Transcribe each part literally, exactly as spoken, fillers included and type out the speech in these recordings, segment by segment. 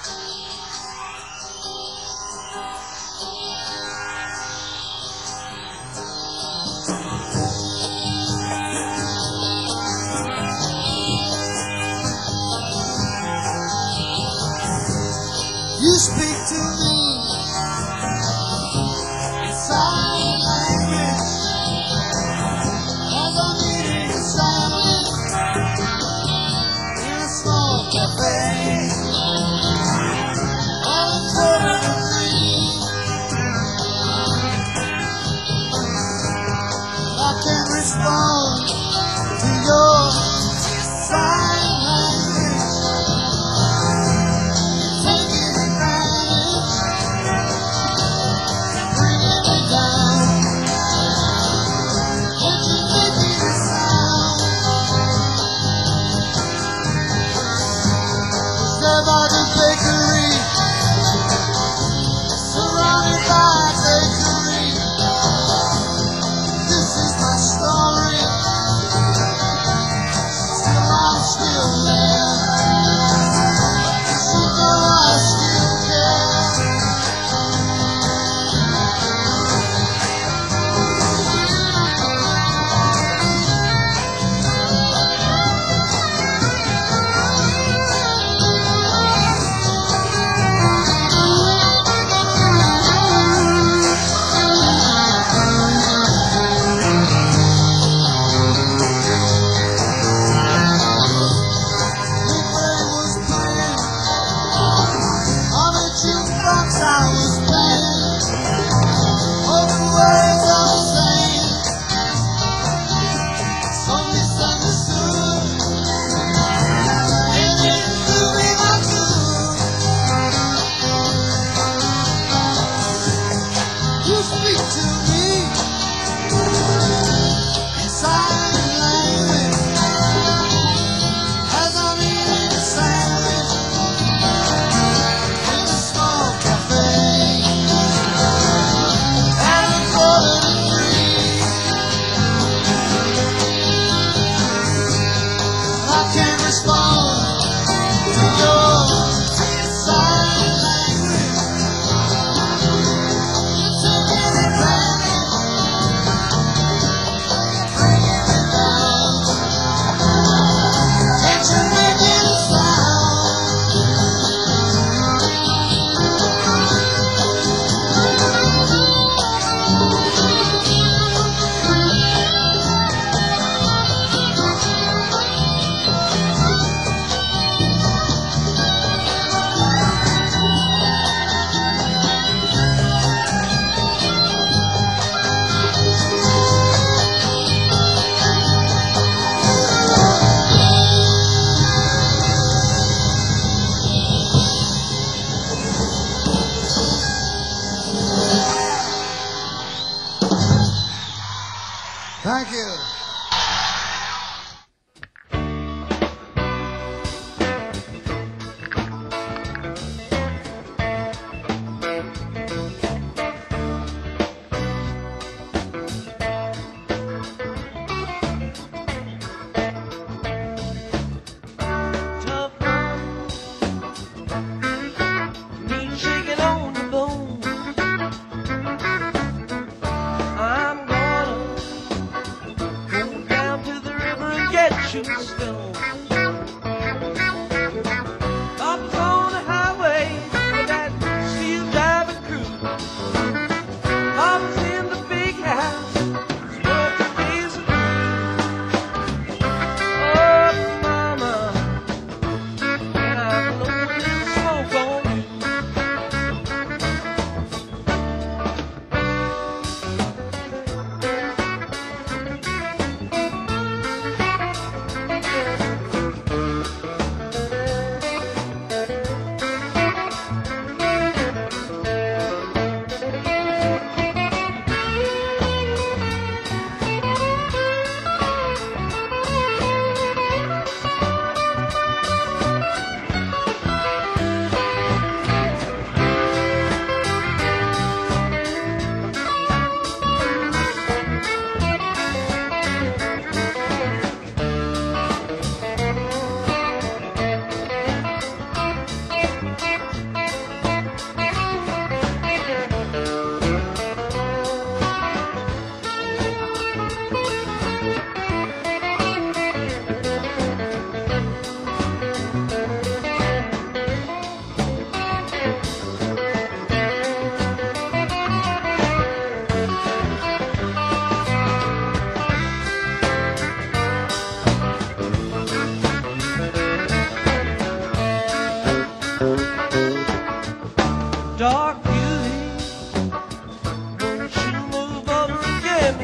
You speak to me in sign language as I'm eating a sandwich in a small cafe. All in quarter to three. I can't respond to your sign language. Taking advantage, bringing me down. Can't you make me the sound? There by the bakery, surrounded by bakery. This is my story. Still, I'm still there. You know I still care. Big Ray was playing on the jukebox. I was playing all the words I was saying. So misunderstood, and it do me no good. You speak to me in sign language as I'm eating a sandwich in a small cafe at a quarter to three. I can't respond to your sign language. You're taking advantage, bringing me down. Can't you make it a sound? Thank you. Tough love, meat shaking on the bone. I'm gonna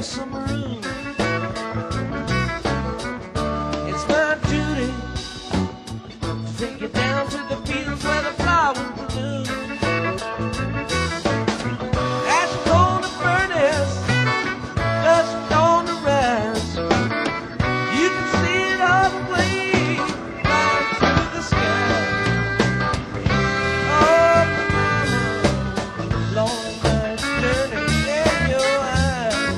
some room. It's my duty to take you down to the fields where the flowers bloom. Ashes on the furnace, dust on the rise. You can see it all playing right through the sky. Oh, mama, long night's journey in your eyes.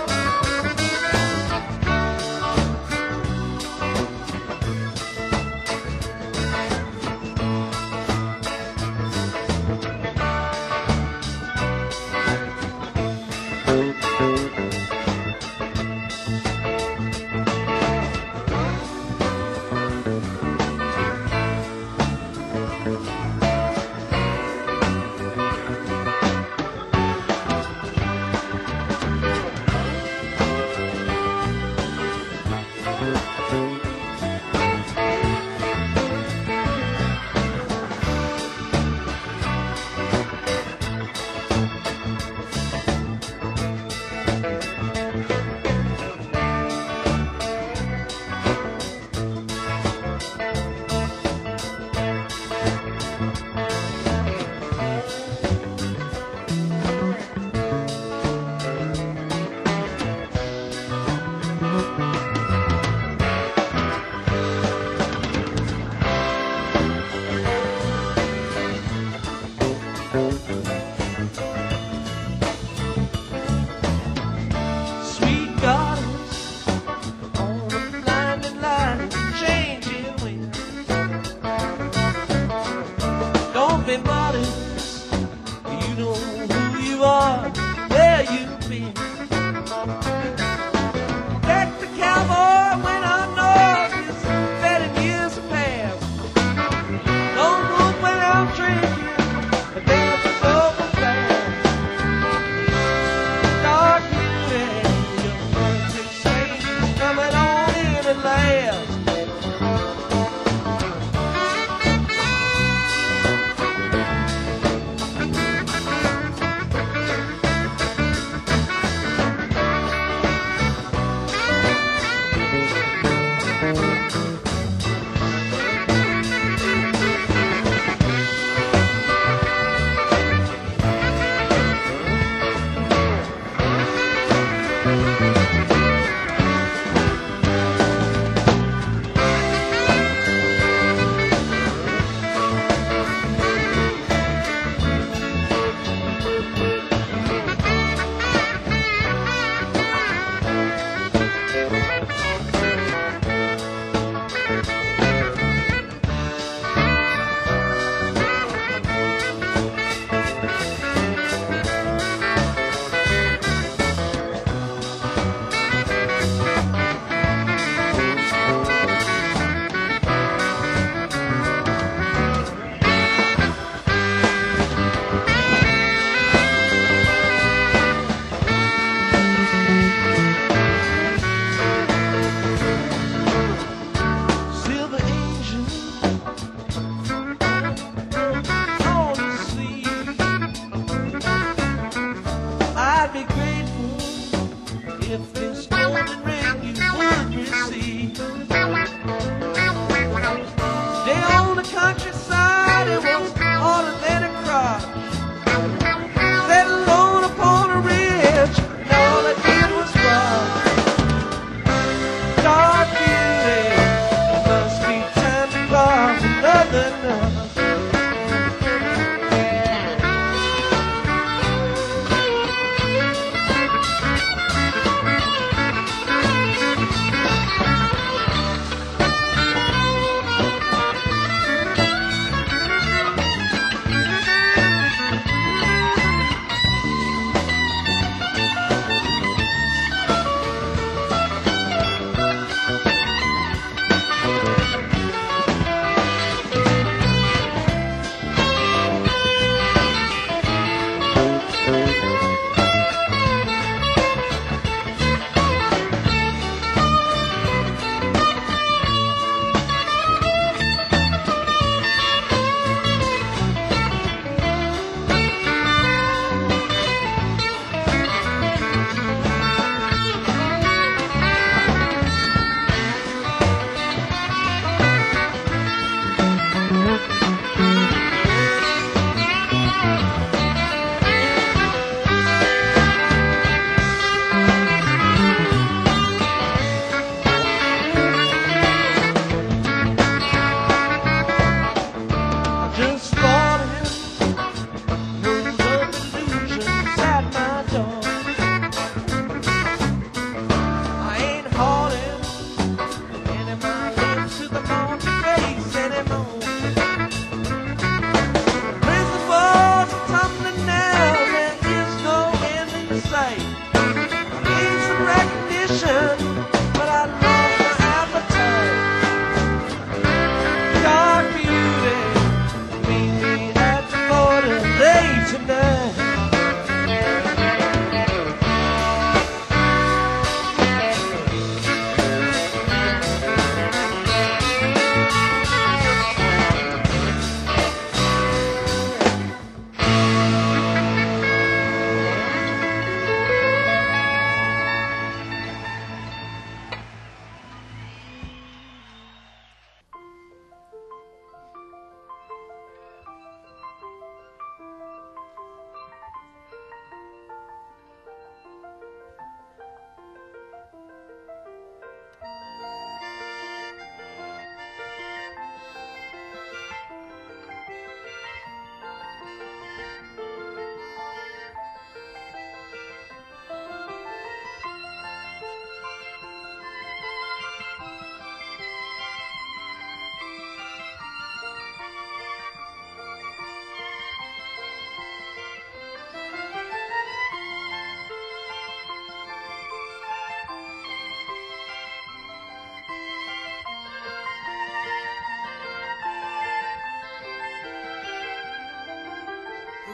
Sweet gardens on a blinding light, changing wind. Don't be modest, you know who you are, where you've been. Deck the cowboy when I know it's better years past. Don't move when I'm drinking, but there's a sober fast. Dark beauty, your perfect saint, coming on in at last. Silver angel on the sea. I'd be grateful if this golden ring you would receive. Day on the countryside, it was all Atlantic cross. Set alone upon a ridge, and all I did was rock. Dark beauty, it must be time to cross another night.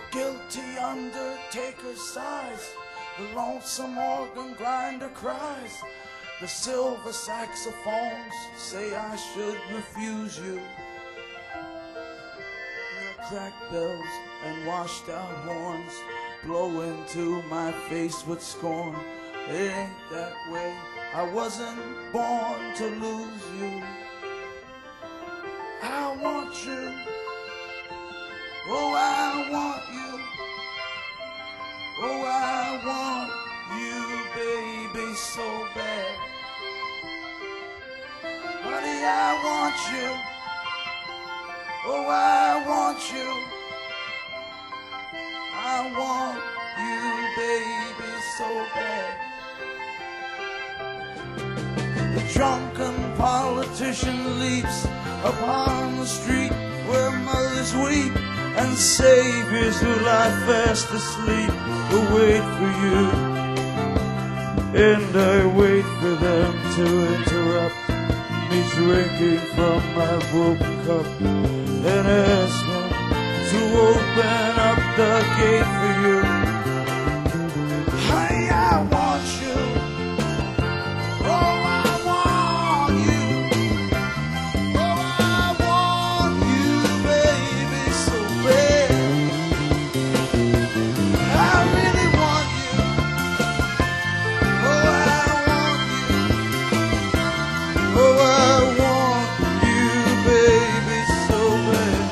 guilty undertaker sighs, the lonesome organ grinder cries, the silver saxophones say I should refuse you. The cracked bells and washed out horns blow into my face with scorn. It ain't that way, I wasn't born to lose you. I want you, oh I want you, oh I want you baby so bad. Honey I want you, oh I want you, I want you baby so bad. The drunken politician leaps upon the street where mothers weep and saviors who lie fast asleep will wait for you. And I wait for them to interrupt me drinking from my broken cup and ask them to open up the gate for you. Honey, I want you. Oh, I want you. Oh, I want you, baby, so bad. I really want you. Oh, I want you. Oh, I want you, baby, so bad.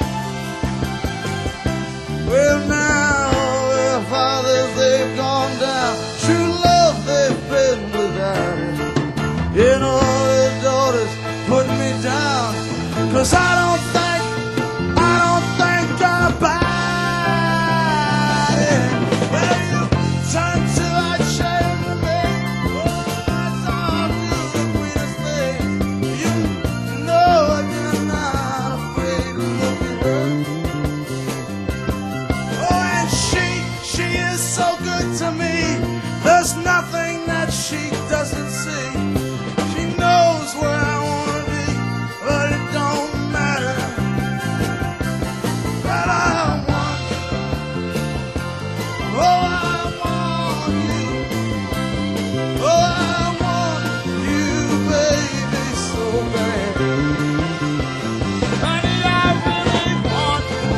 Well, now their fathers, they've gone down. True love, they've been without it. And all their daughters put me down. Cause I don't think, I don't think about it. Well, you turn till I change the name. Oh, I thought you were the greatest thing. You know you're not afraid to look at her. Oh, and she, she is so good to me. There's nothing that she doesn't see. She knows where I wanna be, but it don't matter. But I want you. Oh, I want you. Oh, I want you, baby, so bad. Honey, I really want you.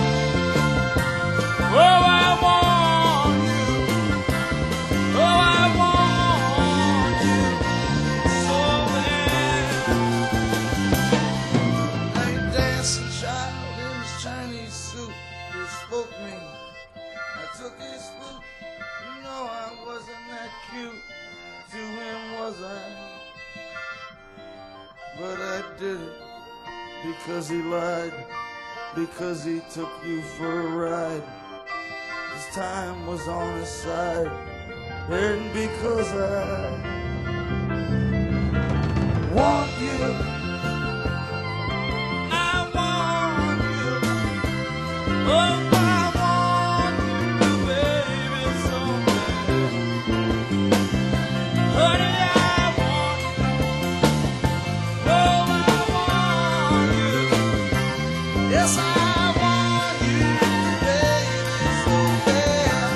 Oh, I want you. Oh, I want you so bad. A dancing child in his Chinese suit, he spoke me. I took his flute. You know I wasn't that cute to him, was I? But I did it because he lied, because he took you for a ride. His time was on his side, and because I want you, I want you, oh I want you, baby, so bad. Honey, I want you, oh I want you, yes I want you, baby, so bad.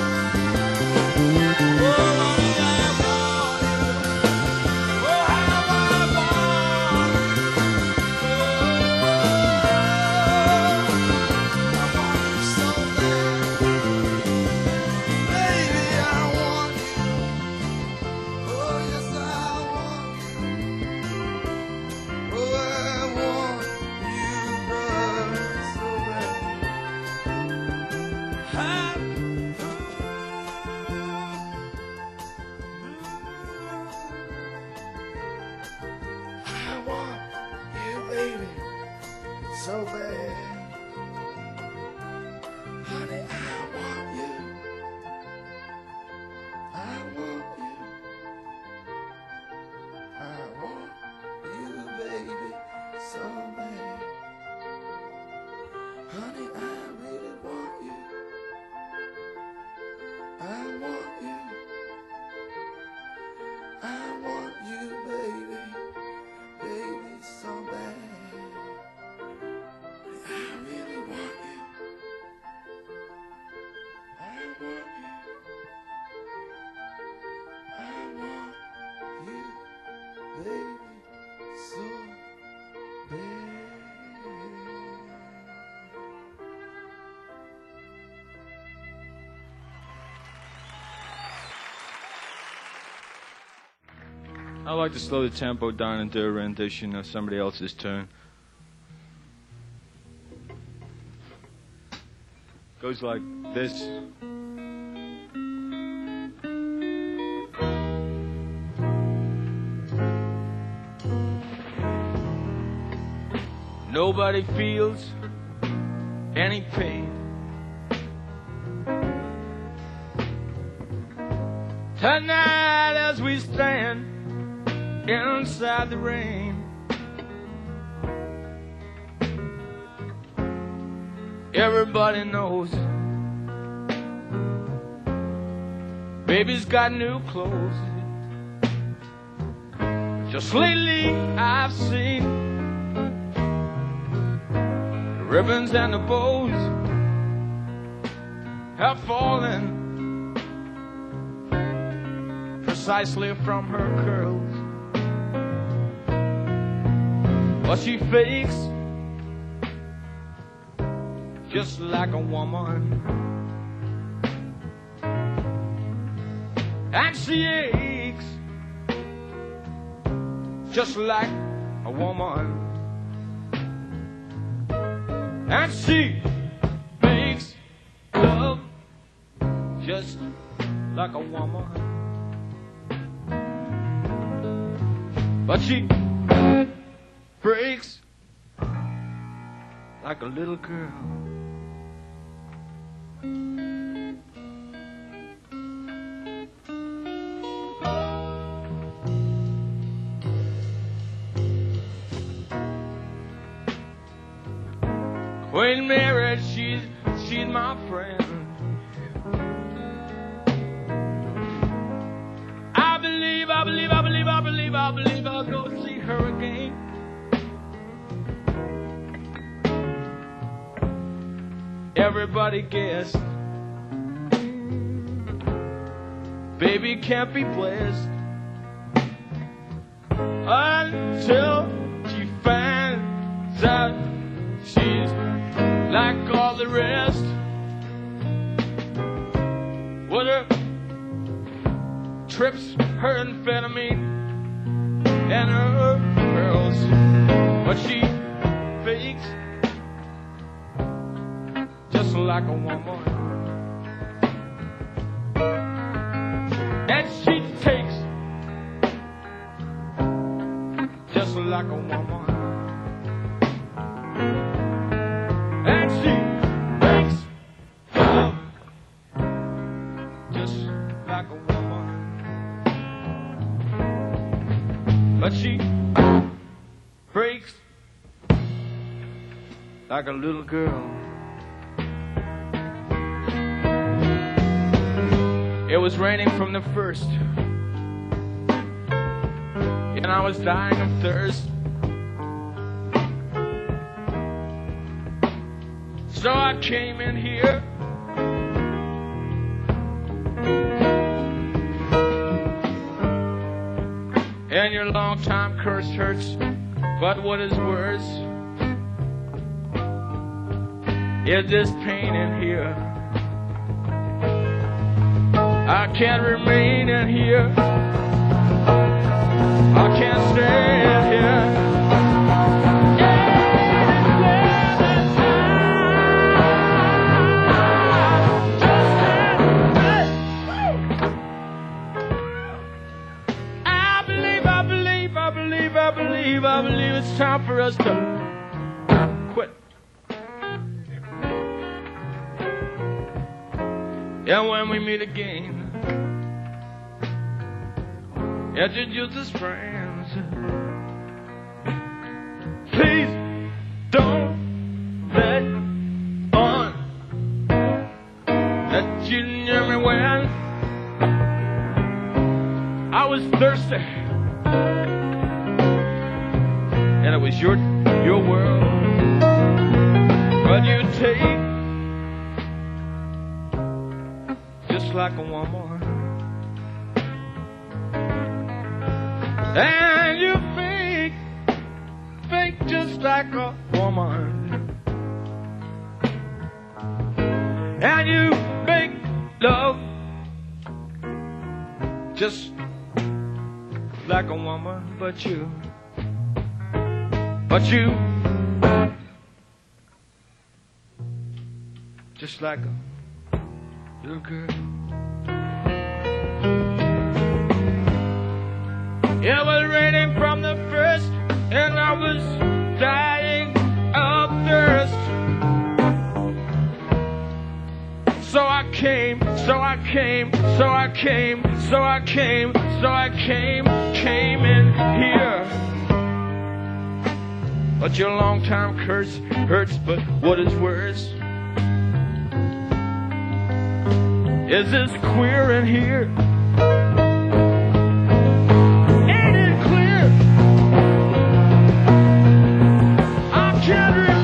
Oh honey, I want you, oh how I want you, oh I want you so bad. Baby, I want you, oh yes I want you, oh I want you, baby, so bad. I, I want you, baby, so bad. Honey, I want you. I want you. I want you, baby, so bad. Honey, I really want you. I want you. I want you, baby, baby, so bad. I really want you. I like to slow the tempo down and do a rendition of somebody else's tune. Goes like this. Nobody feels any pain. Tonight as we stand inside the rain, everybody knows baby's got new clothes. Just lately I've seen the ribbons and the bows have fallen precisely from her curls. But she fakes just like a woman, and she aches just like a woman, and she makes love just like a woman. But she breaks like a little girl. Queen Mary, she's, she's my friend. I believe, I believe, I believe, I believe, I believe I'll go see her again. Everybody guessed baby can't be blessed until she finds out she's like all the rest. With her trips, her amphetamine, and her pearls. But she fakes just like a woman, and she takes just like a woman, and she makes love just like a woman. But she breaks like a little girl. It was raining from the first, and I was dying of thirst. So I came in here and your long time curse hurts, but what is worse is this pain in here. I can't remain in here, I can't stay in here. I believe, I believe, I believe, I believe, I believe it's time for us to quit. And when we meet again, introduce as friends. Please don't let on that you knew me when I was thirsty, and it was your your world. But you take just like a woman, and you fake, fake just like a woman, and you make love just like like a woman, but you, but you, just like a little girl. It was raining from the first, and I was dying of thirst. So I came, so I came, so I came, so I came, so I came, came in here. But your long time curse hurts, but what is worse is this queer in here. Ain't it clear? I can't remain.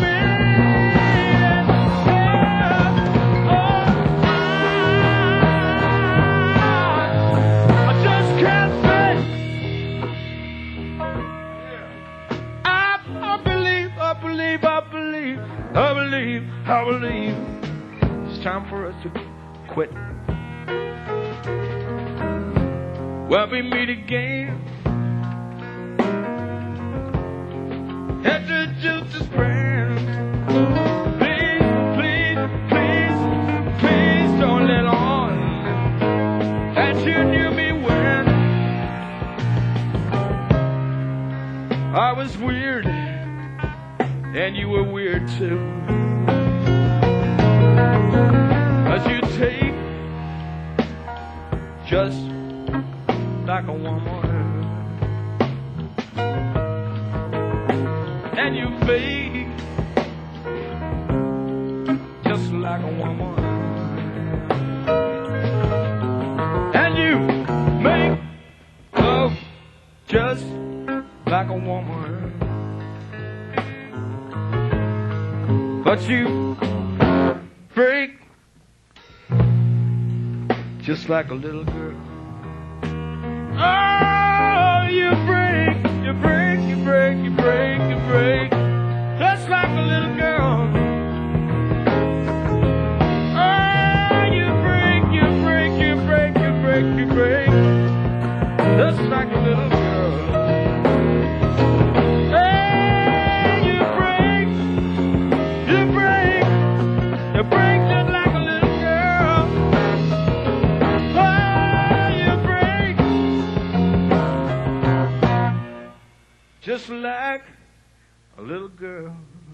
I believe, I believe it's time for us to quit. Well, we meet again at the Justice brand. Please, please, please, please don't let on that you knew me when I was weird and you were weird too. As you take just like a woman, and you fake just like a woman, and you make love just like a woman. But you break just like a little girl. Oh, you break, you break, you break, you break, you break, just like a little girl. Oh, you break, you break, you break, you break, you break, just like a little girl. You break just like a little girl. Oh, you break just like a little girl.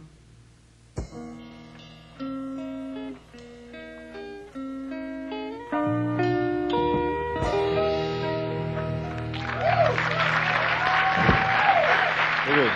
Very good.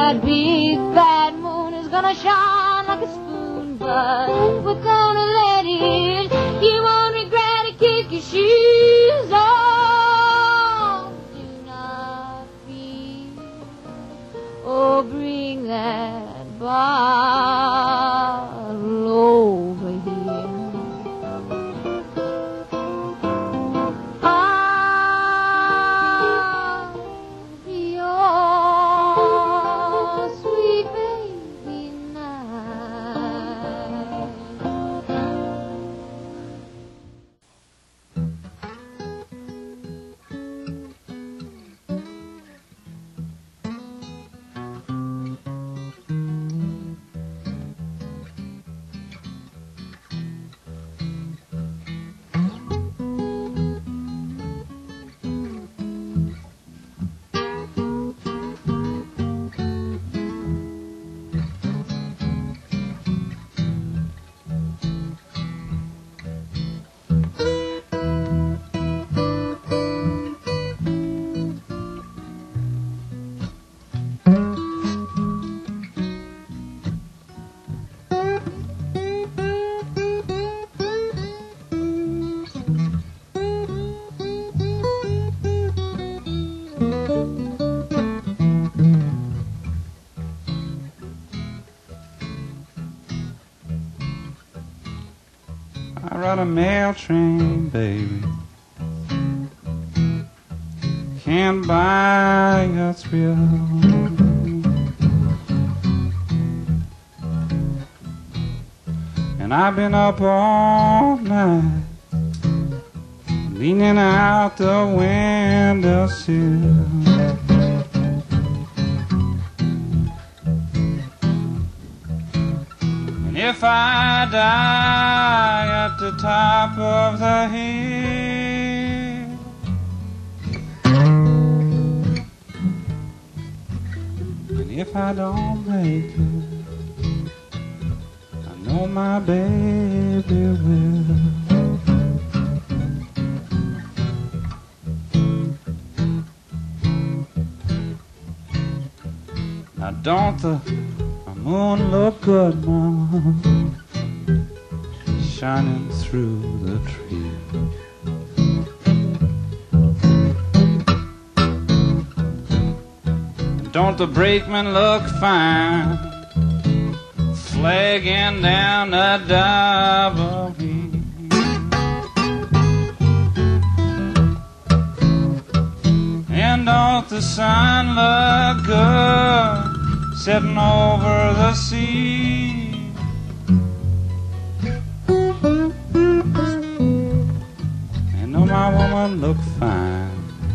That big bad moon is gonna shine like a spoon, but we're gonna let it. You won't regret it, kick your shoes off. Do not fear, or bring that bottle over here. I ride a mail train, baby. Can't buy a thrill. And I've been up all night, leaning out the windowsill. If I die at the top of the hill, and if I don't make it, I know my baby will. Now don't the moon look good, Mama, shining through the tree. And don't the brakeman look fine, flagging down the double B? And don't the sun look good, sitting over the sea? And though my woman look fine,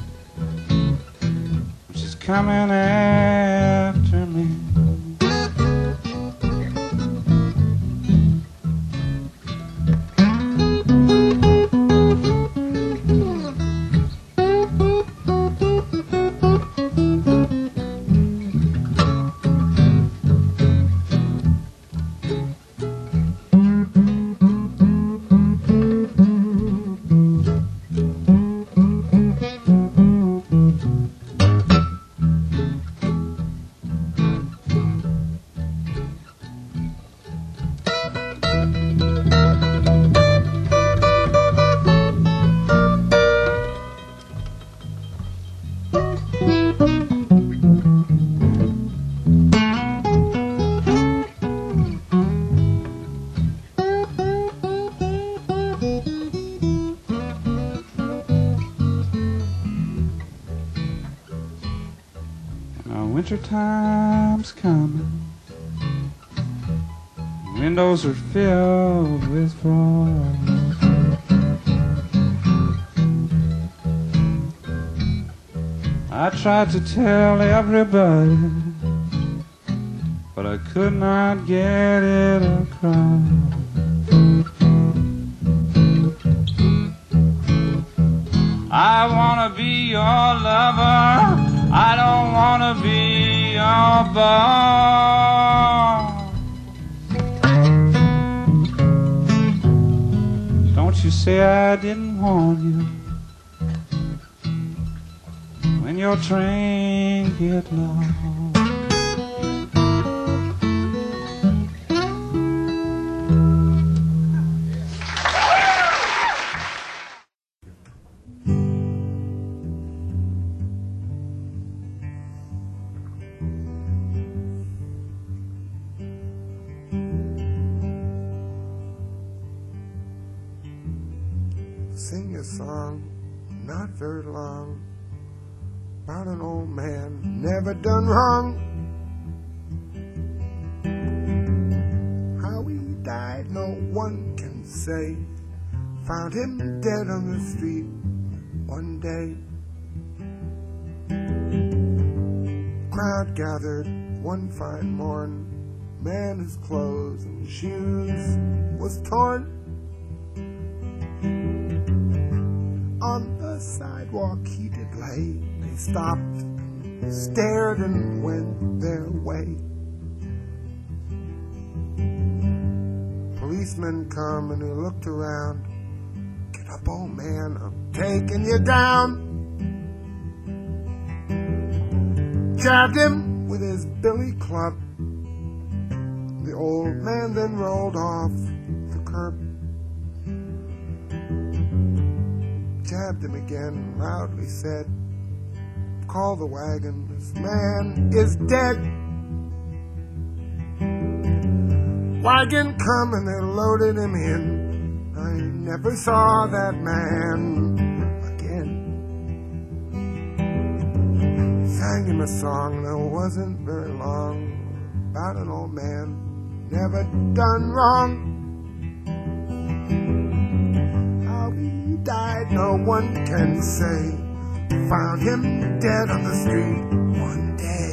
she's coming after me. Winter time's coming, windows are filled with frost. I tried to tell everybody, but I could not get it across. I wanna be your lover, I don't wanna be your boss. Don't you say I didn't warn you when your train get lost. song, not very long, about an old man never done wrong. How he died, no one can say. Found him dead on the street one day. Crowd gathered one fine morn. Man, his clothes and shoes was torn. On the sidewalk he did lay. They stopped, stared, and went their way. Policeman come and he looked around. Get up, old man, I'm taking you down. Jabbed him with his billy club. The old man then rolled off the curb. Jabbed him again, loudly said, call the wagon, this man is dead. Wagon come and they loaded him in. I never saw that man again. Sang him a song that wasn't very long, about an old man never done wrong. How he died no one can say. Found him dead on the street one day.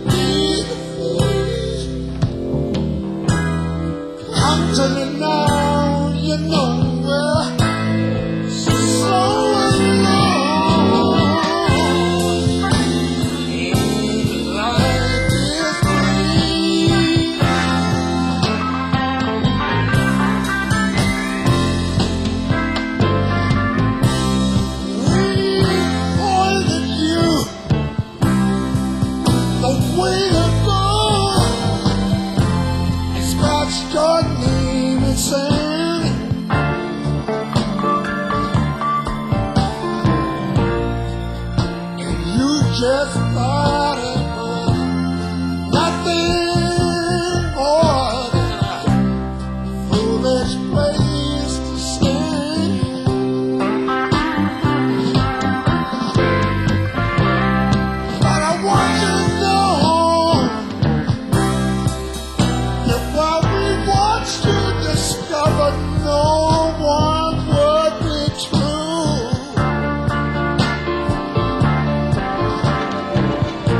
to me now. just thought it was nothing more than a foolish place to stay. But I want you to know that while we watched you discover no one would be true.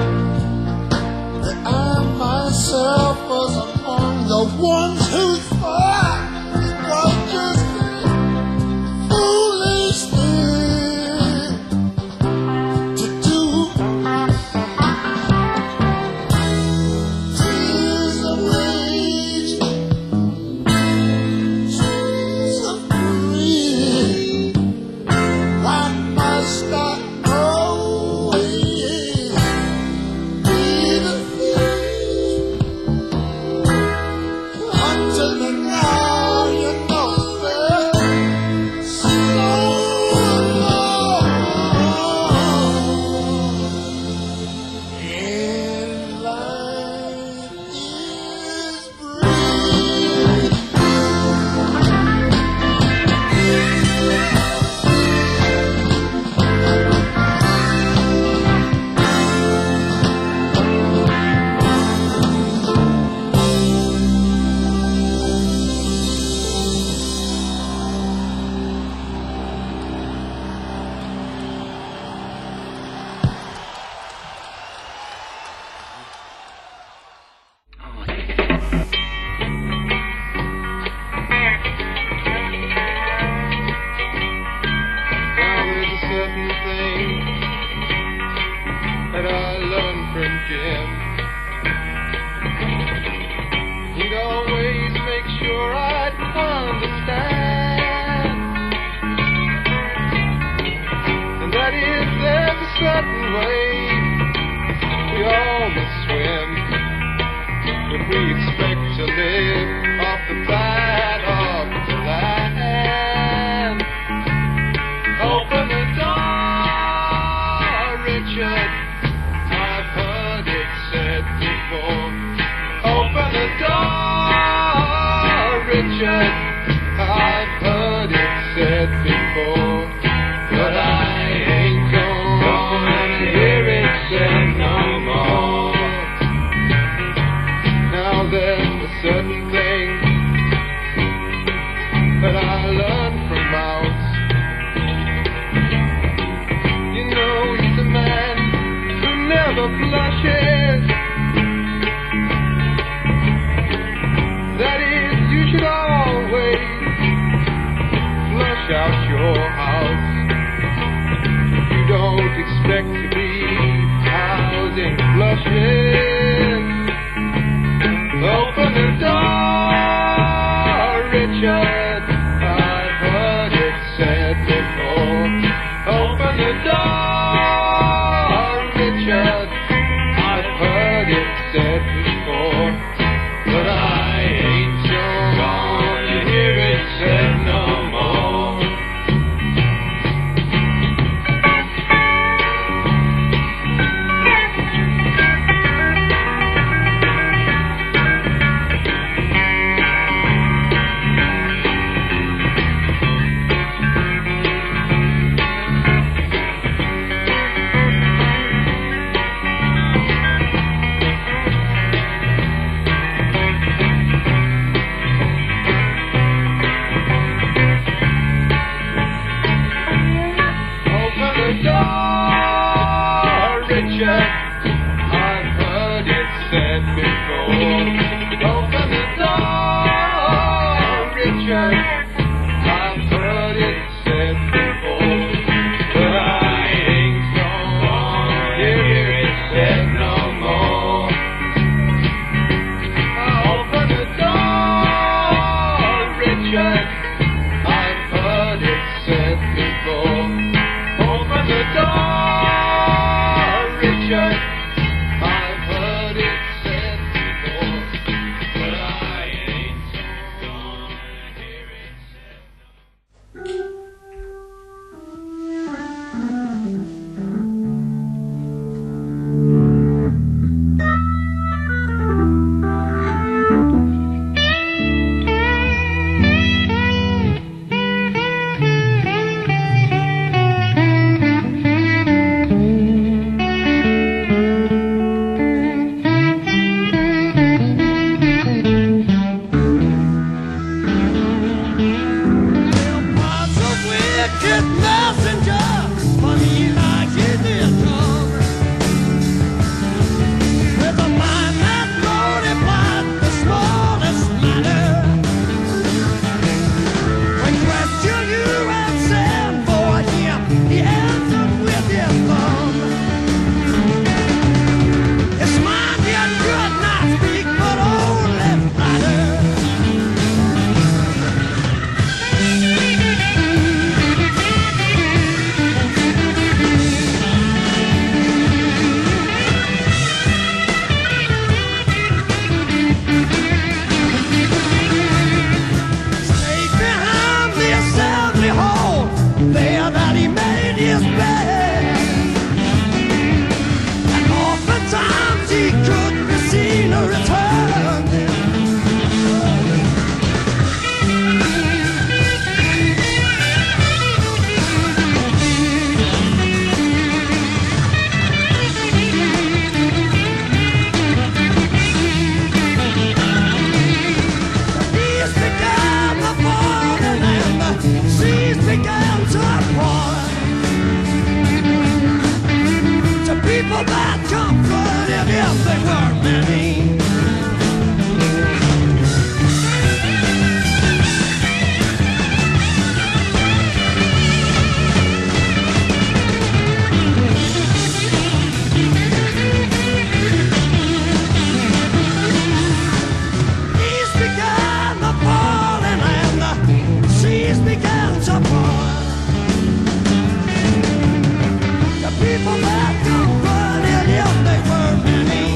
people that don't run in him, they were many.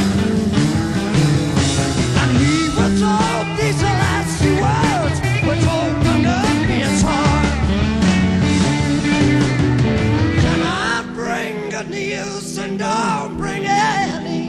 And he was told these last few words, which opened up his heart. Can I bring good news and don't bring any?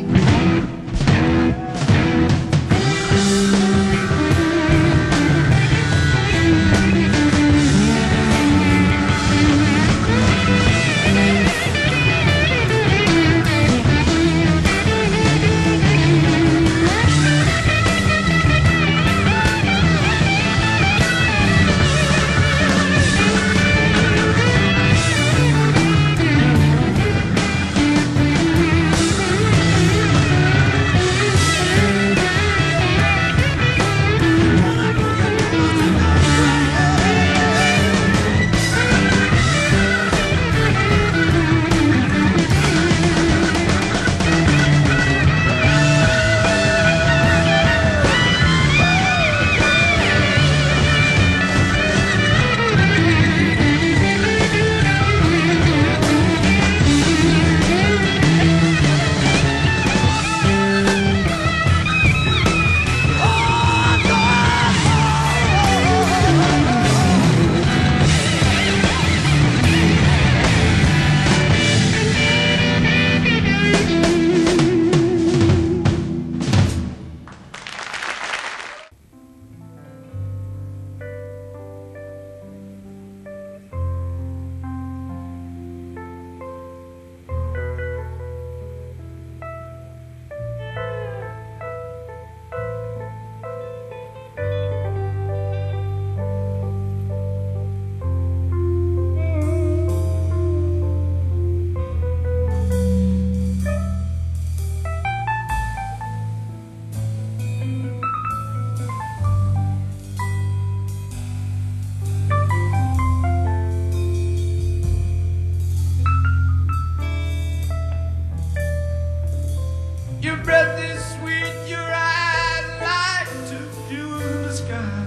Your breath is sweet, your eyes light to view the sky.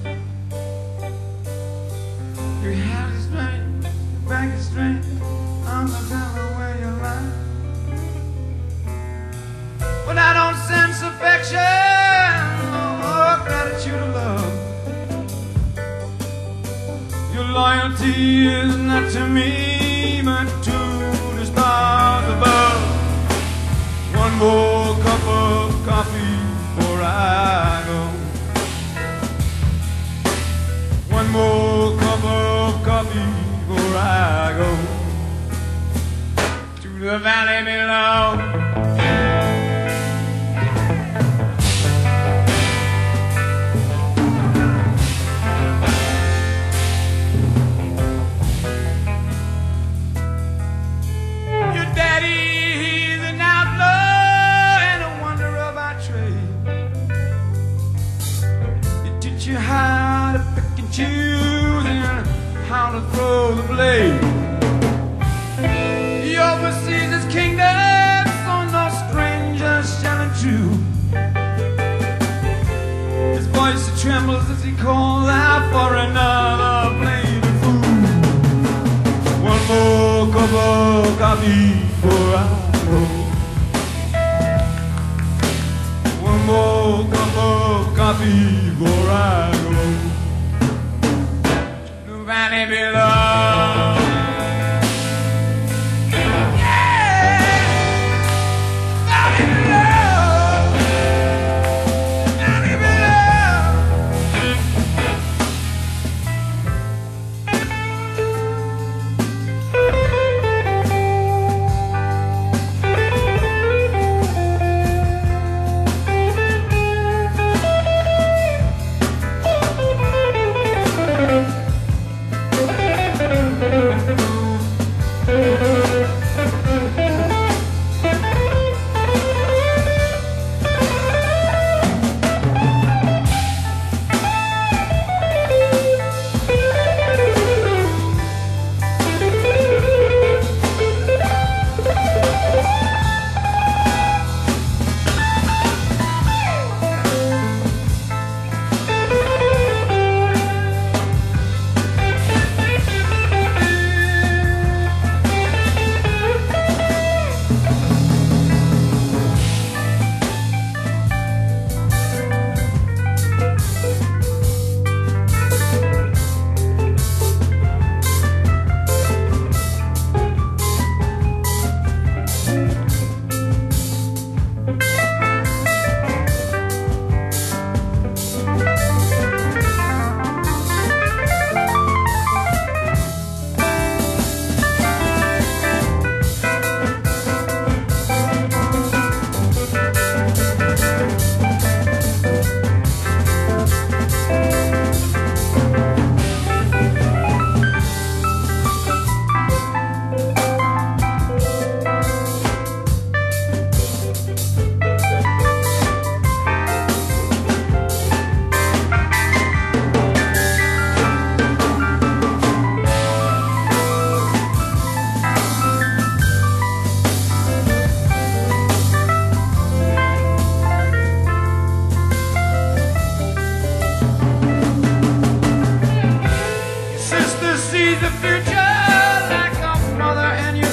Your head is straight, your back is straight, I'm not telling where you lie. But I don't sense affection or gratitude or love. Your loyalty is not to me, but to the stars above. One more cup of coffee before I go. One more cup of coffee before I go to the valley below. You how to pick and choose and how to throw the blade. He oversees his kingdom, so no stranger shall intrude. His voice trembles as he calls out for another plate of food. One more cup of coffee before I go. One more cup of coffee before I go to the valley below.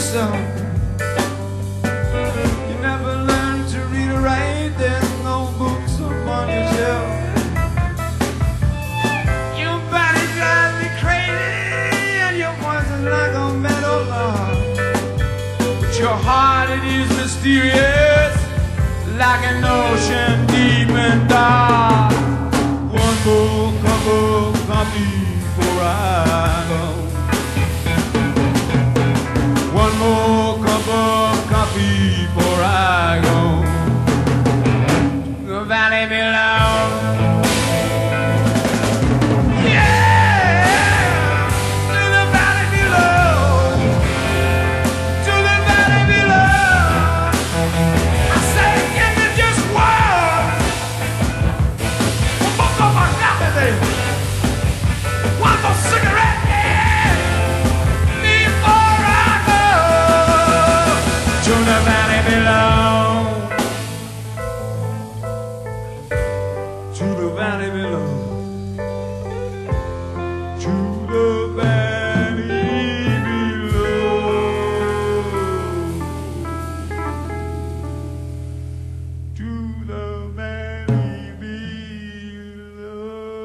song. You never learned to read or write, there's no books upon your shelf. Your body drives me crazy and your voice is like a metal log. But your heart, it is mysterious, like an ocean deep and dark. One more cup of coffee before I go. One more cup of coffee before I go to the valley below. Yeah, to the valley below, to the valley below. I say, give me just one, one more cup of coffee, baby. One more cigarette, yeah, before I go to the valley below, to the valley below, to the valley below, to the valley below.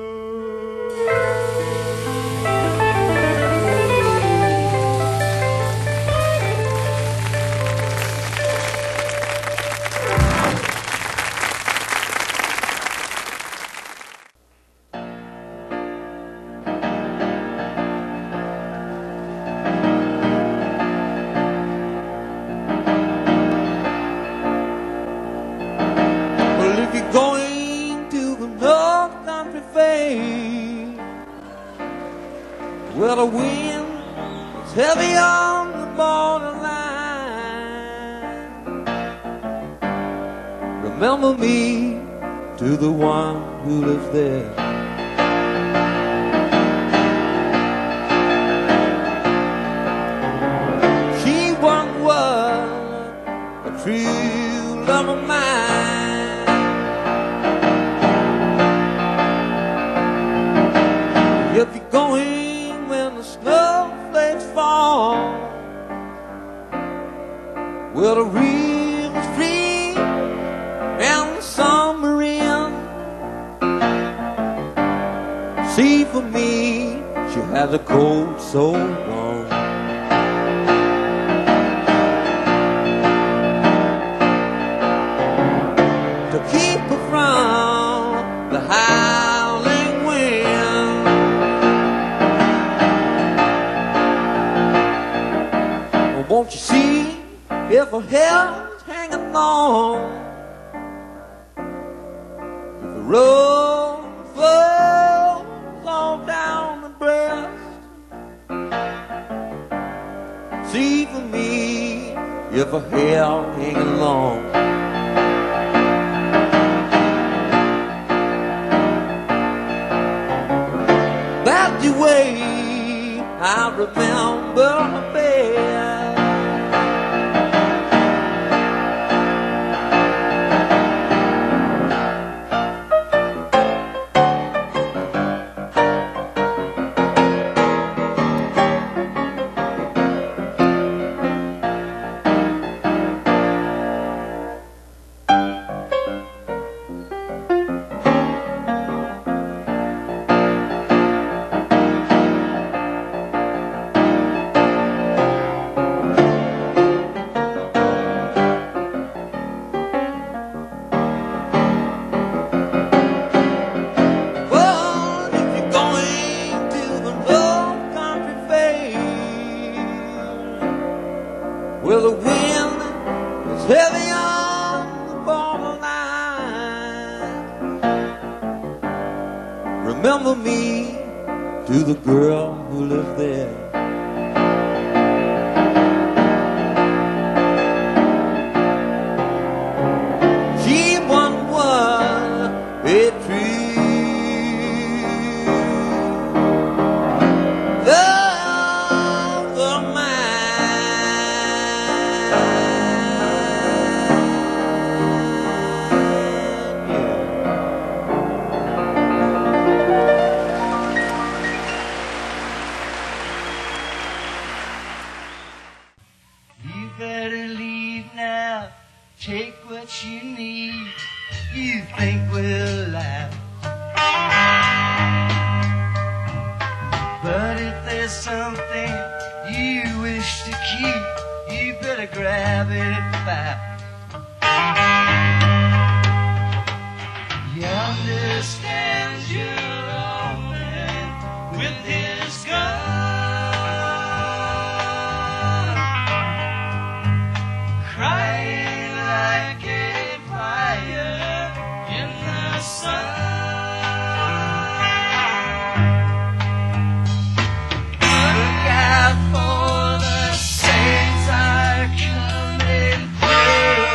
Well, if you're going to the North Country Fair, well, the wind is heavy on the borderline. Remember me to the one who lives there. She once was a true love of mine. If you're going when the snowflakes fall, well, the river's free and the summer in. See, for me, she has a cold so warm. To keep her from the howling wind. Well, won't you see if her hair's hanging long? If the road flows all down the breast. See, for me if her hair hanging long. That's the way I remember her best. Well, if you're going to the North Country Fair, well, the wind is heavy on the borderline. Remember me to the girl who lives there. She once was a true love of mine. Yeah. better leave now. Take what you need. You think we'll laugh. But if there's something you wish to keep, you better grab it fast. He understands you're open with his gun, crying like a fire in the sun. Look out for the saints are coming through.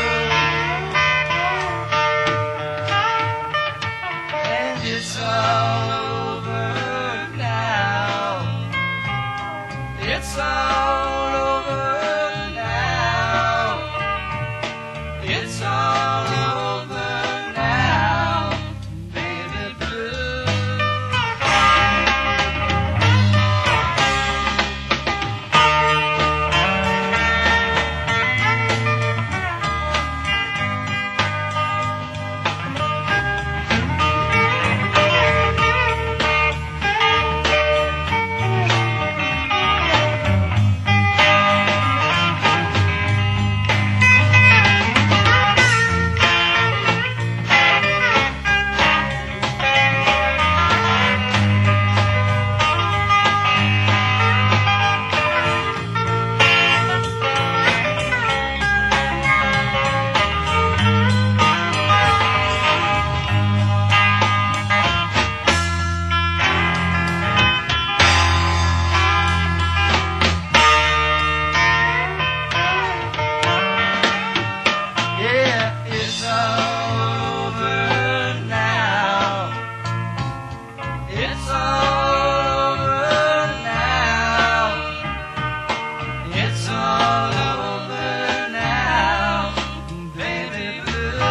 It's all over now. It's all over now. It's all over now, baby blue. Yeah, it's all over now. It's all over now. It's all over now, baby blue.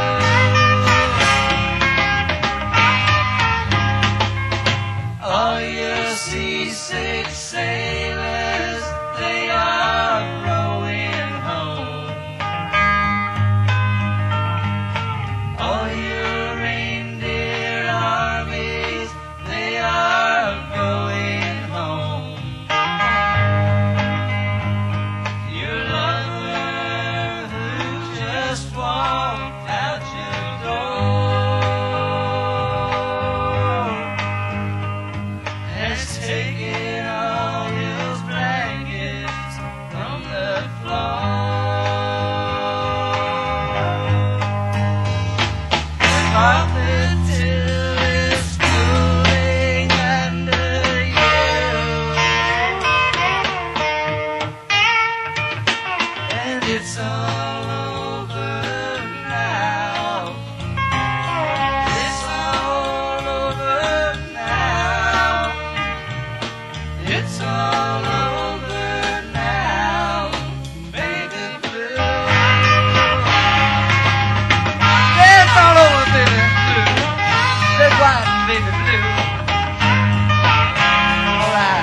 All your seasick sailors, they are rowing home. All your reindeer armies, they are going home. Your lover who just walked out your door has taken all his blankets from the floor. Martha Till is schooling under you, and it's all over now. It's all over now. It's all over now, baby blue. Yeah, it's all over, baby blue. Red, white, and baby blue. All right.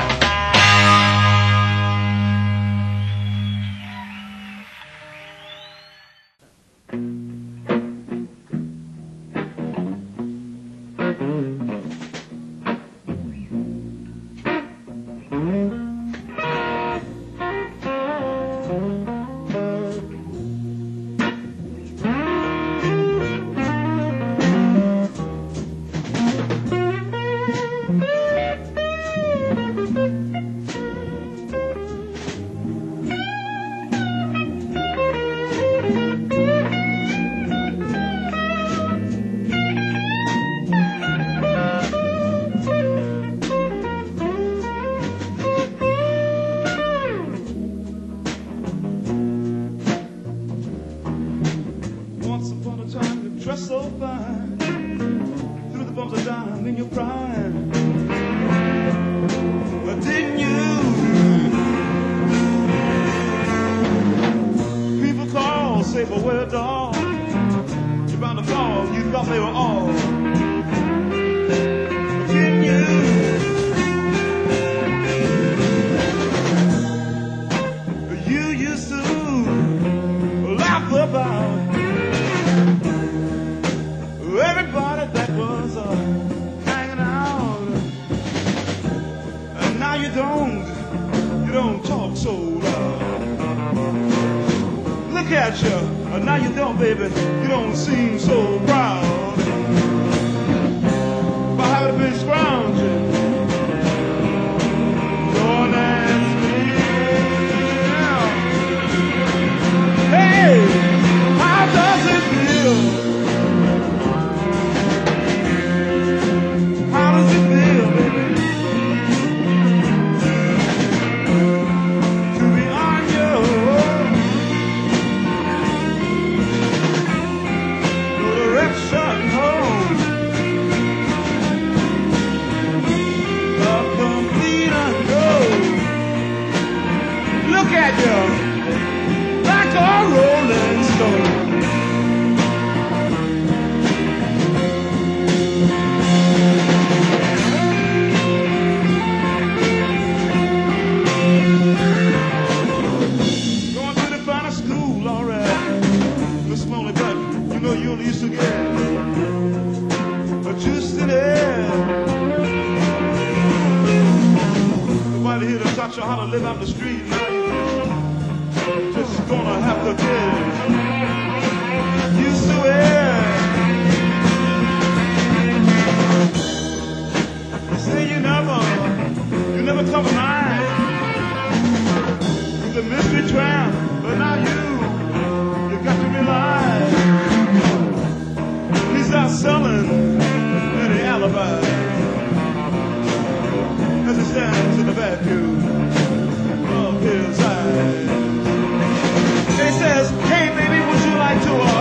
Once upon a time you dressed so fine, through the bumps of dime in your prime. But didn't you? People call, say, but where a dog? You're bound to fall, you thought they were all. But didn't you? You used to about everybody that was uh, hanging out. And now you don't, you don't talk so loud. Look at you, and now you don't, baby, you don't seem so proud. If I haven't been scrounging, don't ask me. Hey, how does it feel? How does it feel, baby? To be on your own. No direction home. A complete unknown. Look at you, like a rolling stone. Going to the finest school, all right, Miss Smalley, but you know you only used to get a juice in there. Nobody here to taught you how to live out the street. Now you just gonna have to get used to it. You say you never, you never compromise with the mystery tramp, but now you, you got to realize he's not selling any alibi as he stands in the vacuum of his eyes. He says, hey baby, would you like to uh,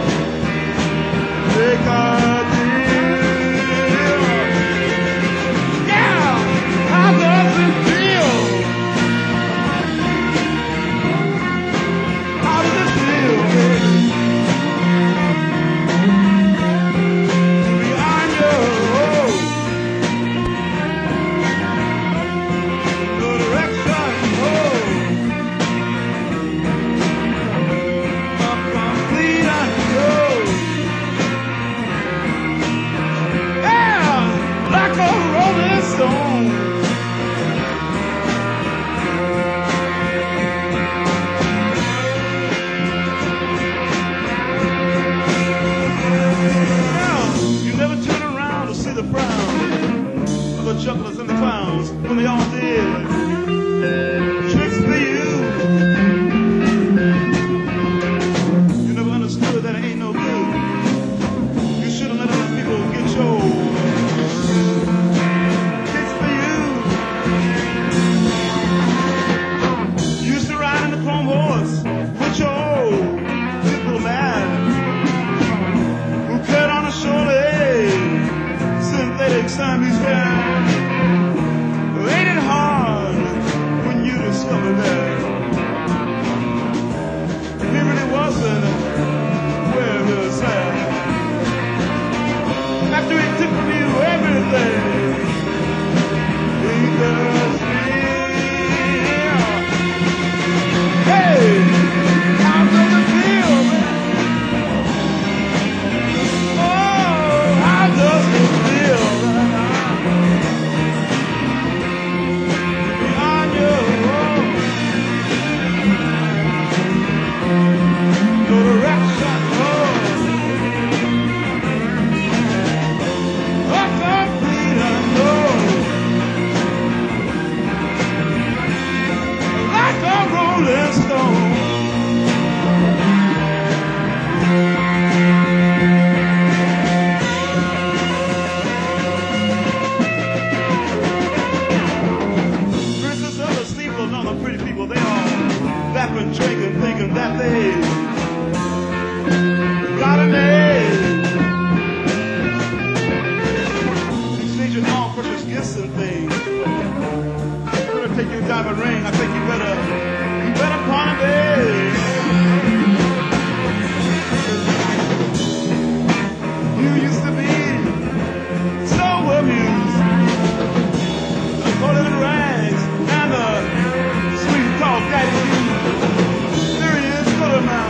take a deal? Yeah, how does it feel? How does it feel, baby? To be on your own. No direction home. A complete unknown. Yeah, like a rolling stone. Yeah, you never turn around to see the frown of the jugglers and the clowns when they all did tricks for you. You never understood that it ain't no good. You should have let other people get your kicks for you. You used to ride in the chrome horse with your old diplomat who cut on a shorty synthetic Siamese hair. Ain't it hard when you discover that he really wasn't where he was at? After he took from you everything, he does feel. Hey, how does it feel, man? Oh, how does it feel right now? Be on your own. No direction home. A complete unknown. Like a rolling stone. Princess of the steeple and all the pretty people, they all laughing, drinking, thinking that they got a name. Exchanging all precious gifts and things. Better take your diamond ring. I think you better, you better pawn it. You used to be so amused. I call it rags and the sweet talk that you. There he is, good man.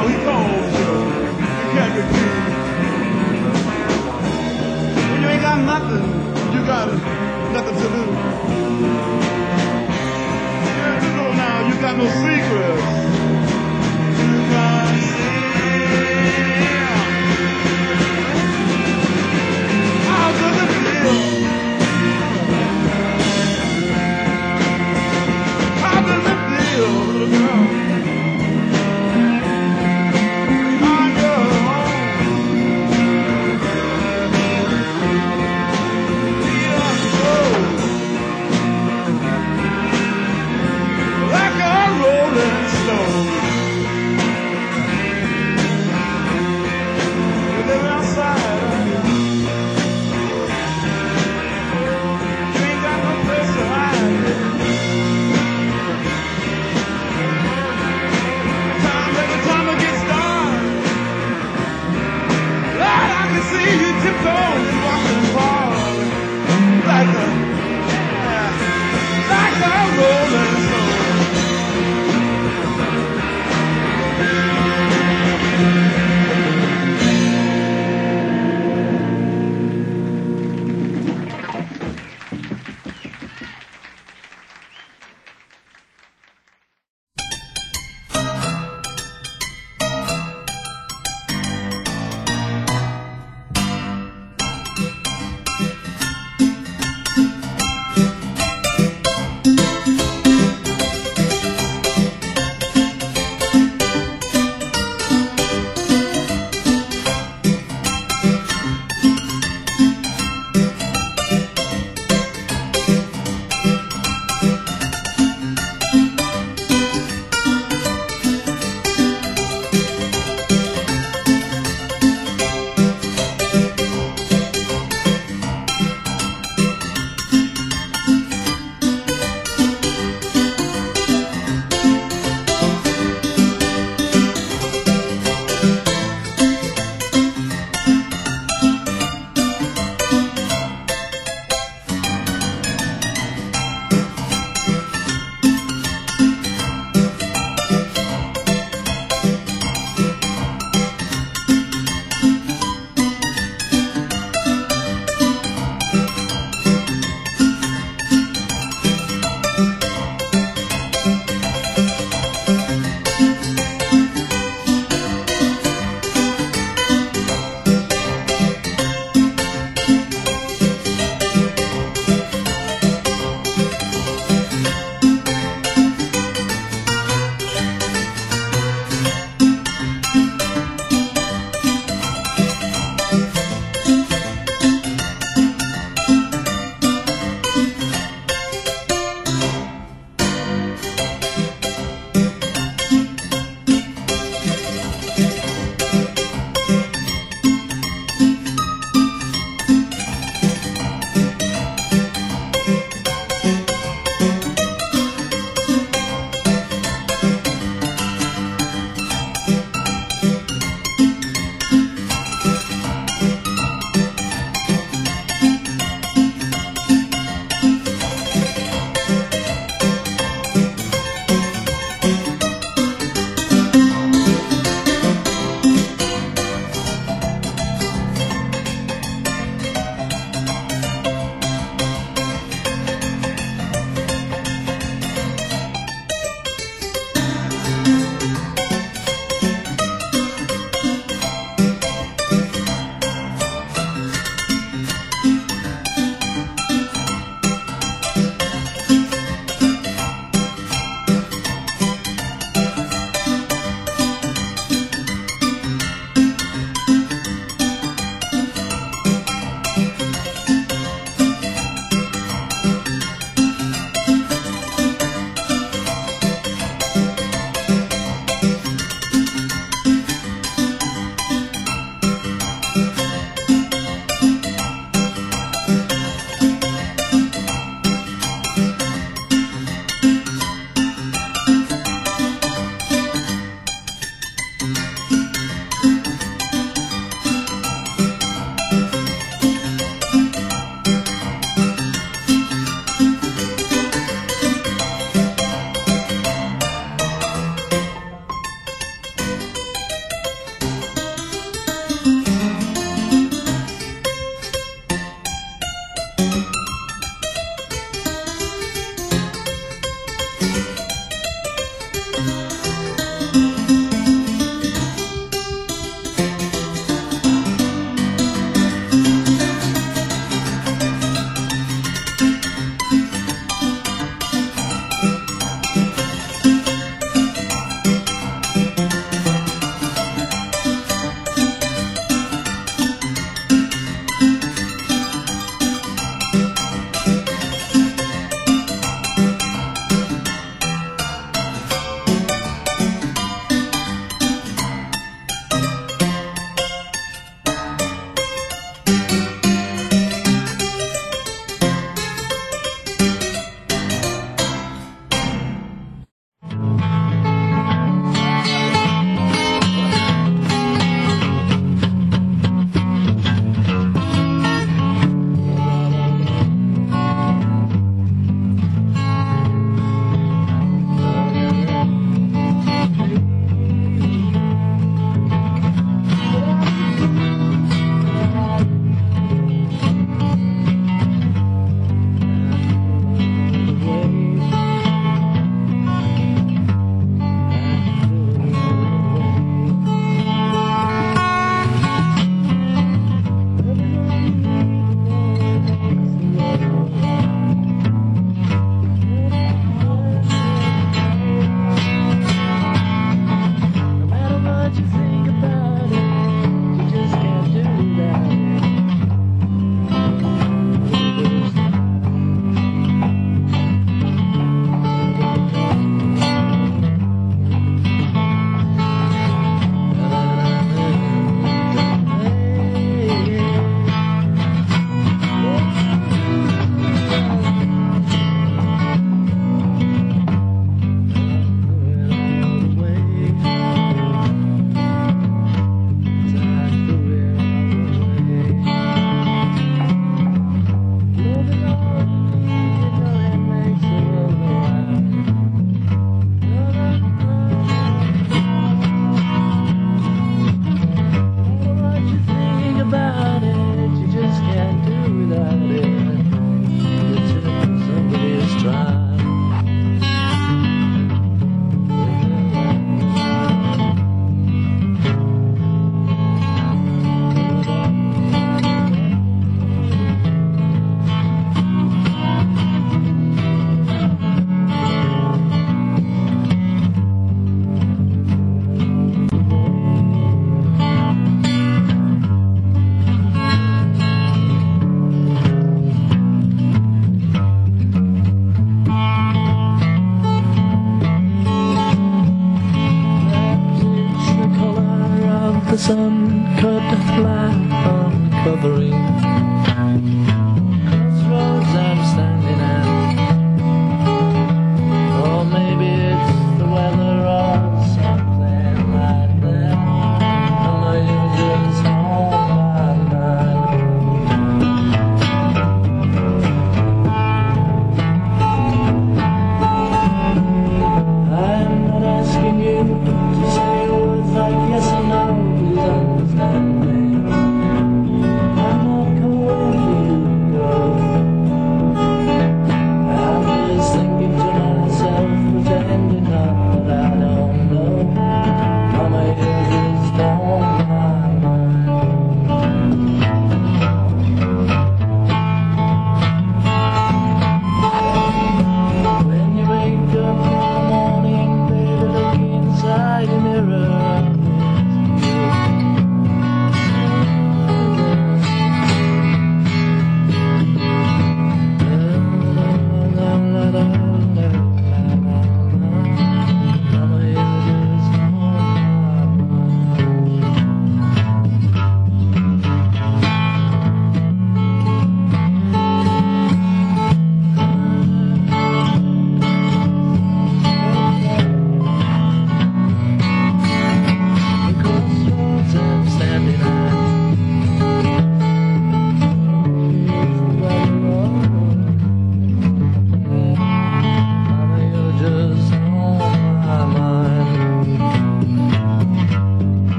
the sun cut the fly uncovering